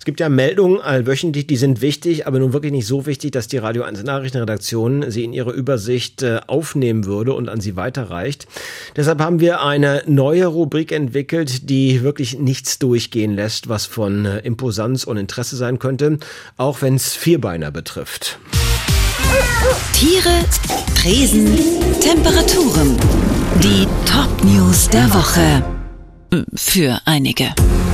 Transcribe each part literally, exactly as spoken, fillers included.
Es gibt ja Meldungen allwöchentlich, die sind wichtig, aber nun wirklich nicht so wichtig, dass die Radio eins Nachrichtenredaktion sie in ihre Übersicht äh, aufnehmen würde und an sie weiterreicht. Deshalb haben wir eine neue Rubrik entwickelt, die wirklich nichts durchgehen lässt, was von äh, Imposanz und Interesse sein könnte, auch wenn es Vierbeiner betrifft. Tiere, Tresen, Temperaturen. Die Top-News der Woche. Für einige.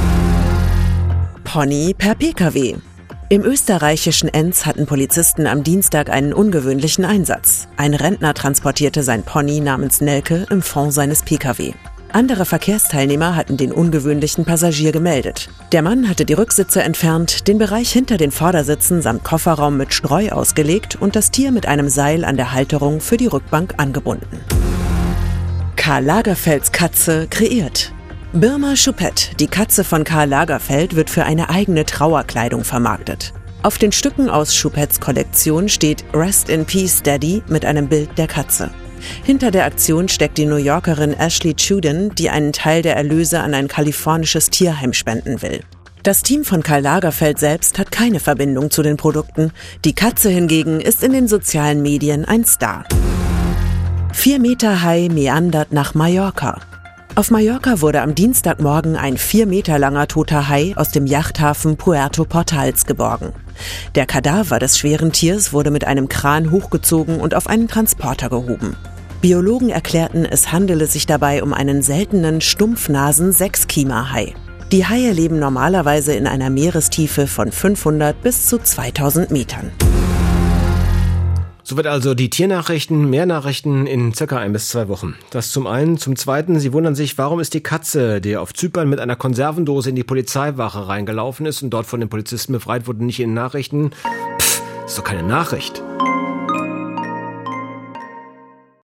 Pony per Pkw. Im österreichischen Enns hatten Polizisten am Dienstag einen ungewöhnlichen Einsatz. Ein Rentner transportierte sein Pony namens Nelke im Fond seines Pkw. Andere Verkehrsteilnehmer hatten den ungewöhnlichen Passagier gemeldet. Der Mann hatte die Rücksitze entfernt, den Bereich hinter den Vordersitzen samt Kofferraum mit Streu ausgelegt und das Tier mit einem Seil an der Halterung für die Rückbank angebunden. Karl Lagerfelds Katze kreiert. Birma Choupette, die Katze von Karl Lagerfeld, wird für eine eigene Trauerkleidung vermarktet. Auf den Stücken aus Choupettes Kollektion steht Rest in Peace Daddy mit einem Bild der Katze. Hinter der Aktion steckt die New Yorkerin Ashley Chuden, die einen Teil der Erlöse an ein kalifornisches Tierheim spenden will. Das Team von Karl Lagerfeld selbst hat keine Verbindung zu den Produkten. Die Katze hingegen ist in den sozialen Medien ein Star. Vier Meter Hai meandert nach Mallorca. Auf Mallorca wurde am Dienstagmorgen ein vier Meter langer toter Hai aus dem Yachthafen Puerto Portals geborgen. Der Kadaver des schweren Tiers wurde mit einem Kran hochgezogen und auf einen Transporter gehoben. Biologen erklärten, es handele sich dabei um einen seltenen Stumpfnasen-Sechskiemer-Hai. Die Haie leben normalerweise in einer Meerestiefe von fünfhundert bis zu zweitausend Metern. Soweit also die Tiernachrichten, mehr Nachrichten in circa ein bis zwei Wochen. Das zum einen. Zum zweiten, Sie wundern sich, warum ist die Katze, die auf Zypern mit einer Konservendose in die Polizeiwache reingelaufen ist und dort von den Polizisten befreit wurde, nicht in den Nachrichten? Pff, ist doch keine Nachricht.